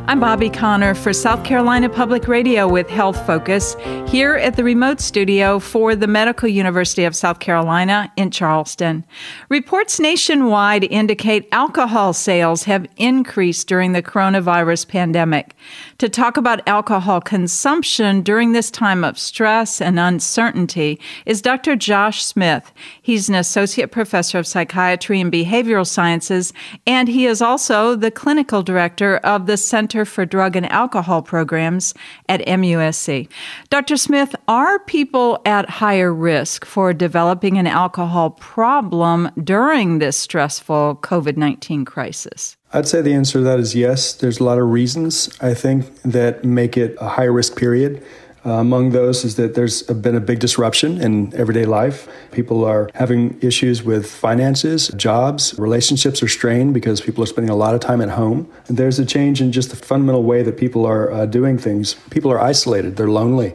I'm Bobby Connor for South Carolina Public Radio with Health Focus here at the remote studio for the Medical University of South Carolina in Charleston. Reports nationwide indicate alcohol sales have increased during the coronavirus pandemic. To talk about alcohol consumption during this time of stress and uncertainty is Dr. Josh Smith. He's an associate professor of psychiatry and behavioral sciences, and he is also the clinical director of the Center for Drug and Alcohol Programs at MUSC. Dr. Smith, are people at higher risk for developing an alcohol problem during this stressful COVID-19 crisis? I'd say the answer to that is yes. There's a lot of reasons, I think, that make it a high-risk period. Among those is that there's been a big disruption in everyday life. People are having issues with finances, jobs, relationships are strained because people are spending a lot of time at home. And there's a change in just the fundamental way that people are doing things. People are isolated, they're lonely.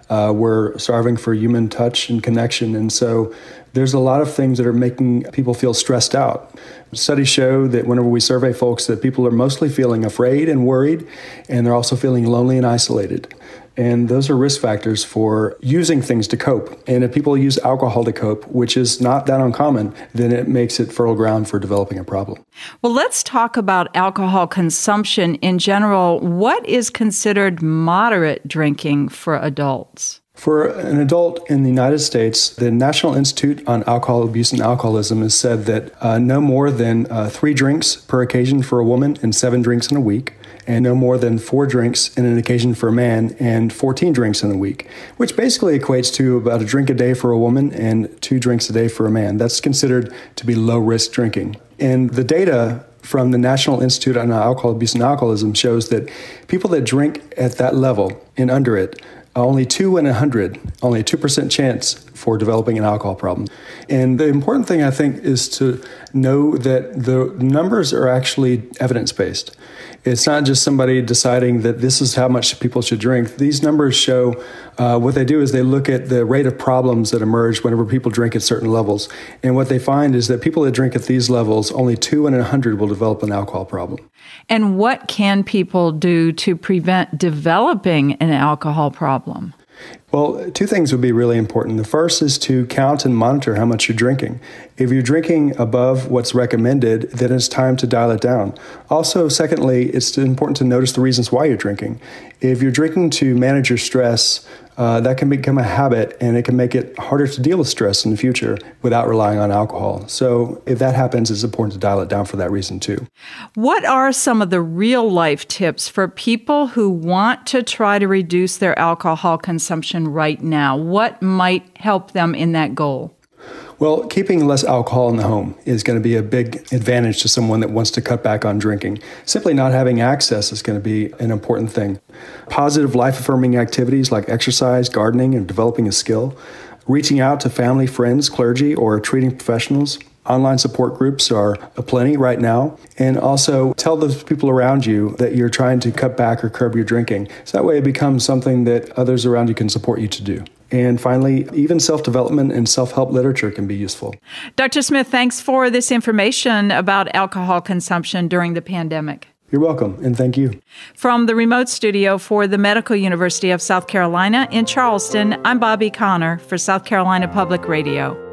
We're starving for human touch and connection. And so there's a lot of things that are making people feel stressed out. Studies show that whenever we survey folks, that people are mostly feeling afraid and worried, and they're also feeling lonely and isolated. And those are risk factors for using things to cope. And if people use alcohol to cope, which is not that uncommon, then it makes it fertile ground for developing a problem. Well, let's talk about alcohol consumption in general. What is considered moderate drinking for adults? For an adult in the United States, the National Institute on Alcohol Abuse and Alcoholism has said that no more than 3 drinks per occasion for a woman and 7 drinks in a week, and no more than 4 drinks in an occasion for a man and 14 drinks in a week, which basically equates to about a drink a day for a woman and 2 drinks a day for a man. That's considered to be low-risk drinking. And the data from the National Institute on Alcohol Abuse and Alcoholism shows that people that drink at that level and under it, only 2 in 100, only a 2% chance for developing an alcohol problem. And the important thing, I think, is to know that the numbers are actually evidence-based. It's not just somebody deciding that this is how much people should drink. These numbers show what they do is they look at the rate of problems that emerge whenever people drink at certain levels. And what they find is that people that drink at these levels, only 2 in 100 will develop an alcohol problem. And what can people do to prevent developing an alcohol problem? Well, 2 things would be really important. The first is to count and monitor how much you're drinking. If you're drinking above what's recommended, then it's time to dial it down. Also, secondly, it's important to notice the reasons why you're drinking. If you're drinking to manage your stress, that can become a habit, and it can make it harder to deal with stress in the future without relying on alcohol. So if that happens, it's important to dial it down for that reason too. What are some of the real-life tips for people who want to try to reduce their alcohol consumption right now? What might help them in that goal? Well, keeping less alcohol in the home is going to be a big advantage to someone that wants to cut back on drinking. Simply not having access is going to be an important thing. Positive life-affirming activities like exercise, gardening, and developing a skill. Reaching out to family, friends, clergy, or treating professionals. Online support groups are aplenty right now. And also tell those people around you that you're trying to cut back or curb your drinking. So that way it becomes something that others around you can support you to do. And finally, even self-development and self-help literature can be useful. Dr. Smith, thanks for this information about alcohol consumption during the pandemic. You're welcome, and thank you. From the remote studio for the Medical University of South Carolina in Charleston, I'm Bobby Connor for South Carolina Public Radio.